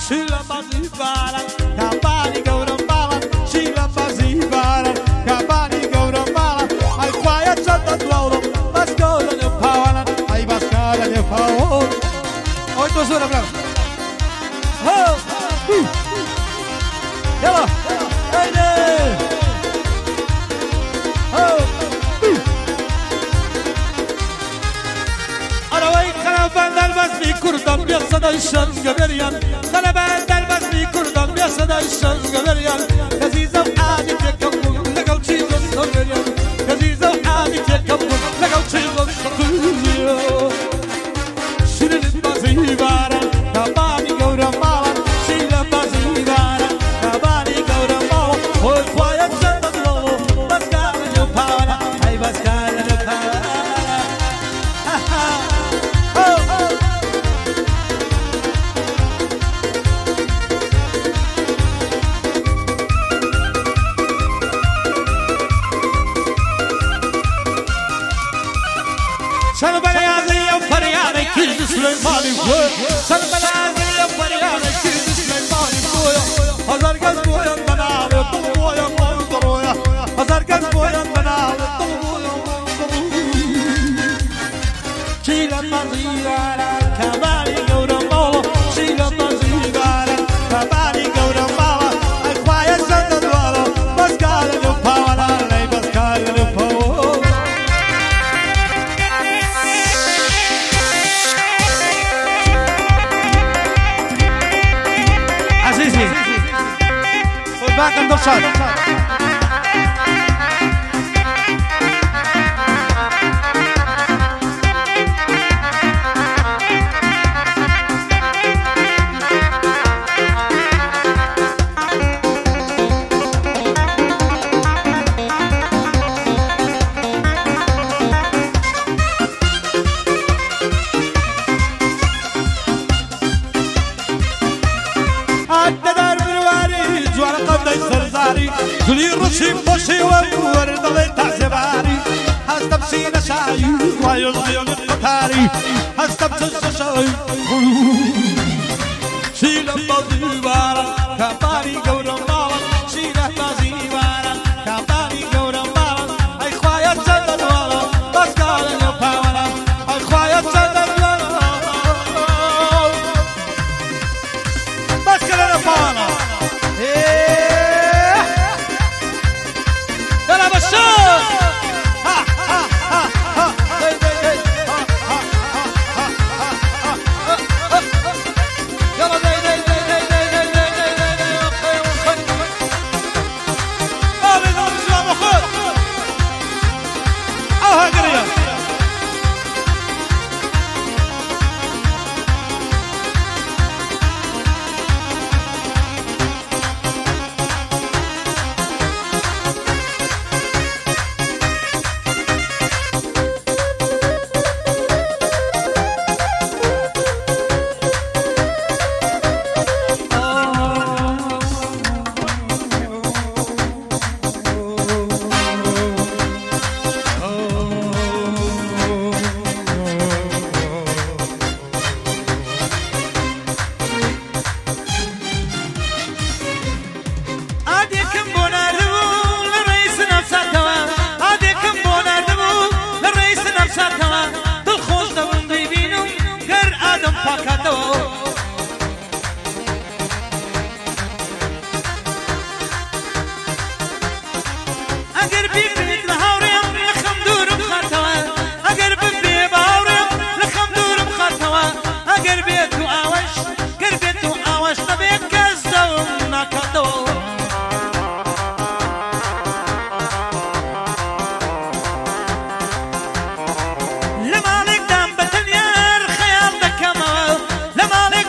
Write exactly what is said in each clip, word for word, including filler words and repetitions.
شیلا بازی باران کابانی گورم بالا شیلا بازی باران کابانی گورم بالا ای خوایت شد دلولم بس کردن پاوانم ای بس کردن پاوان اوی تو زور برام ها یلا ایده ها arawayı karavanlar basmi kurdam piyasada işan göberiyan karavanlar basmi kurdam piyasada işan göberiyan kazizam adi tekabul legal çizim göberiyan kazizam adi tekabul legal çizim göberiyan şirin bazı bara kabani gavram mala şila bazı bara kabani gavram mala oy khoya çadlo baskala yo pala ay baskala yo pala Sana belayazı yap fariyane kirdi Süleyman'ı koy Sana belayazı yap fariyane kirdi Süleyman'ı koy Hazar gaz boyan bana abi Tul boyan manzar oya Hazar gaz boyan bana abi Tul boyan manzar oya Şila mazigara kabari gavram bala Şila mazigara kabari gavram bala Ay khwaya sandad wala Baskala yo pawana Ay baskala yo pawana Azizi Bakın dostlar كلي رشيم بشي وورد لي تعزباري هستم سينا شاي ويلغي القطاري هستم تششاي شيلا بزيبارا كباري قورم بالا شيلا بزيبارا كباري قورم بالا اي خوايا تشدد والا بس قال يا باولا اي خوايا تشدد والا بس قال يا باولا لمالك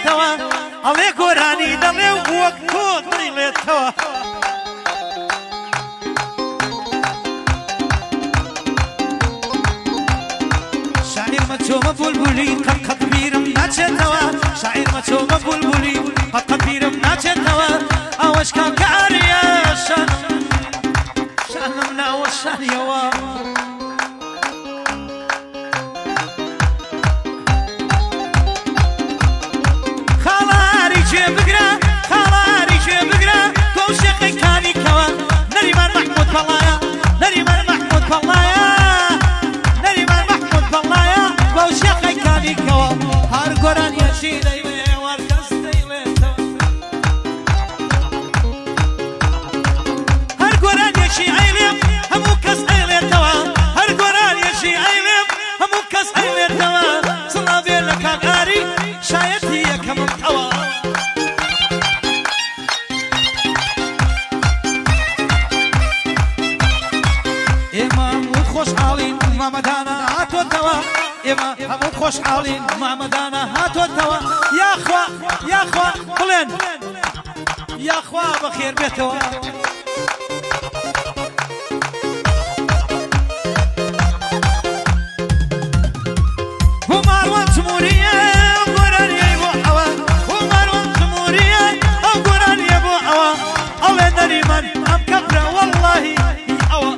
توا الله قراني دلي وقتو طيلة توا شاعر ما تشوف بلبلي قد قد بيرم ناتشة توا شاعر ما تشوف بلبلي قد قد بيرم ناتشة توا اوش كان كاريا شانم شانمنا وشان يوا بقرا خلاري شي بقرا كل شيء كاني كوا نريمان محمود بالله نريمان محمود بالله نريمان محمود بالله كل شيء كاني كوا هر قران يشي ليلي وركس ليلي هر قران يشي عيلم همو كس عيلي توا هر قران يشي عيلم همو كس عيلي توا صلا بيلك غاري شايتي كم توا ماما دانا هاتو توا إما همو خوش حالين ماما دانا هاتو توا يا أخوة يا أخوة قلن يا أخوة بخير بيتوا ومروان تمورية وقران يبو حوا ومروان تمورية وقران يبو حوا الله نريمان أم كبرة والله حوا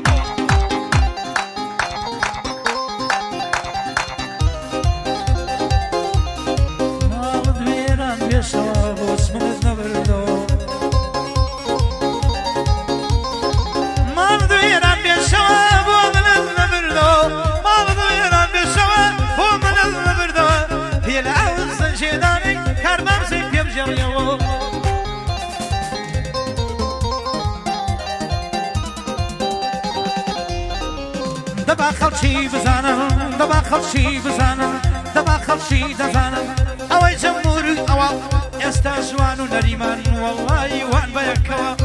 دبا خلشي بزانا دبا خلشي بزانا دبا خلشي دزانا اوي جمهور اوال استاجوان نريمان والله وان بيكوا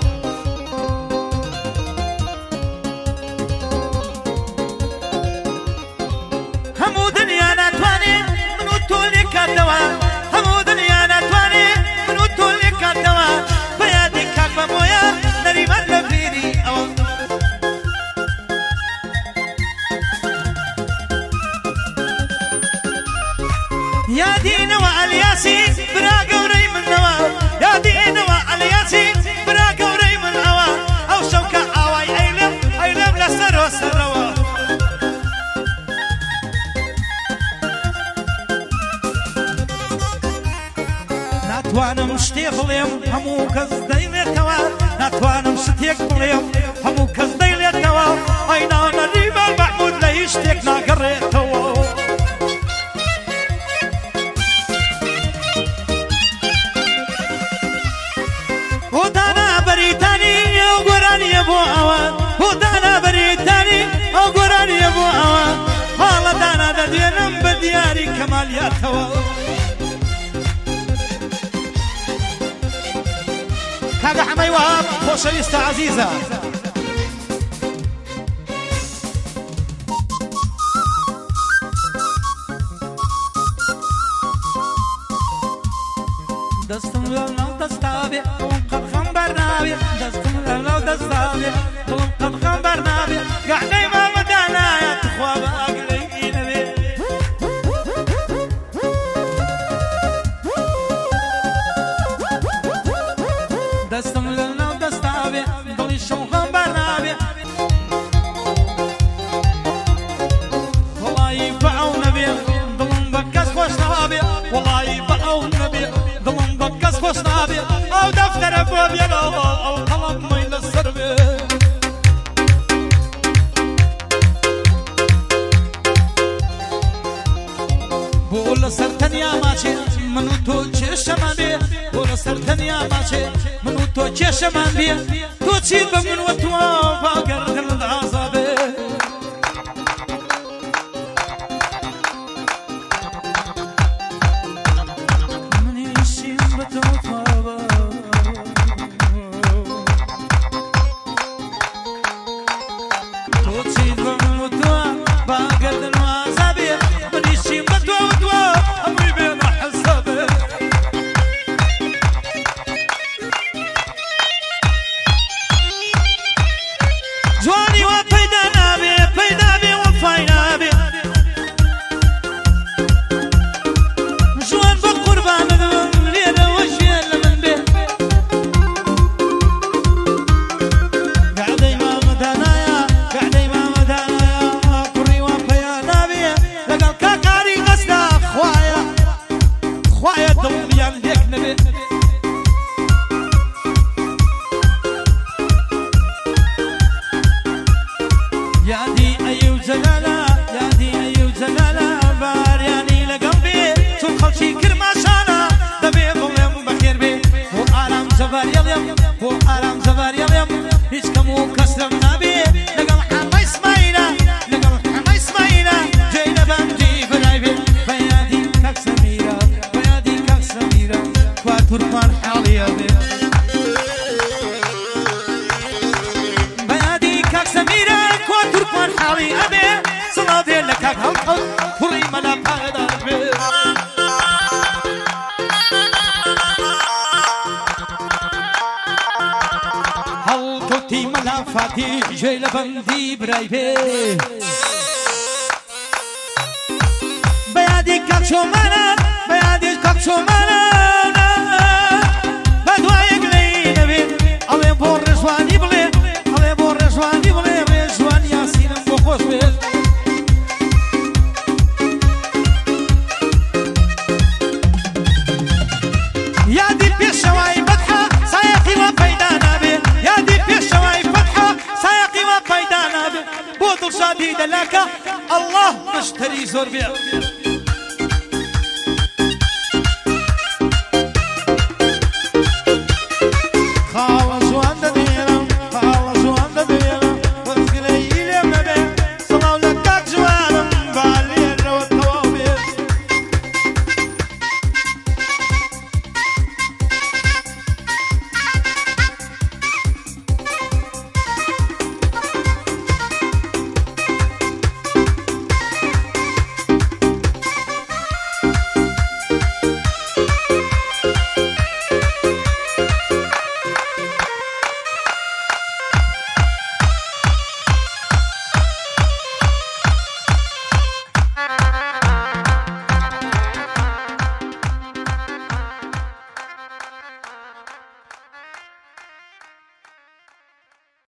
همو دنيا ناتواني منو تولي كدوا همو دنيا ناتواني منو تولي كدوا بيادي كاك بمويا نريمان لبيري اوال يا دين وعلياسي برا قوري من نوا يا دين وعلياسي برا قوري من نوا او شوكا عواي ايلم ايلم لسرو سروا ناتوانم شتيق بليم همو كز دايلي توا ناتوانم شتيق بليم همو كز دايلي توا اينا نريبا محمود ليشتيق ناقري توا ودانا بريتاني او قراني ابو عوان ودانا بريتاني او قراني ابو عوان والله دانا دا دينم بدياري كمال يا توا كاقا حمي وهاب خوشويستا عزيزة دستم لو دستابي قد خنبر نابي دستم لو دستابي قد خنبر نابي قاعدين ما مدانا يا تخوى باقلي نبي دستم لو دستابي ضلي شو خنبر نابي والله يبعوا نبي ضلن بكاس خوش نابي والله يبعوا نبي ضلن بكاس خوش نابي او دفتر ابو بينا او قلم ميل السربي بولا سرتن يا ماشي منو تو چشمان بي بولا سرتن يا ماشي منو تو چشمان بي تو چي بمن وتو باقر دل العذاب کات هەڵقەڵ کوڕی مەلا پایدار بێ هەڵکەوتی مەلا فاتی گوێی لە بەندی برای بێ بەیادی کاک چۆمانە بەیادی کاک چۆمانە بە دوایەک لەی نەبێ ئەڵێ بۆ ڕێژوانی بڵێ ئەڵێ بۆ ڕێژوانی بڵێ ڕێژوان یاسینم بۆ خۆش بێت یادی پێشەوای بەدحە سایەقی وا پەیدا نابێ یادی پێشەوای فەتحە سایەقی وا پەیدا نابێ بۆ دڵشادی دەلاکە ئەڵڵاه مشتری زۆر بێ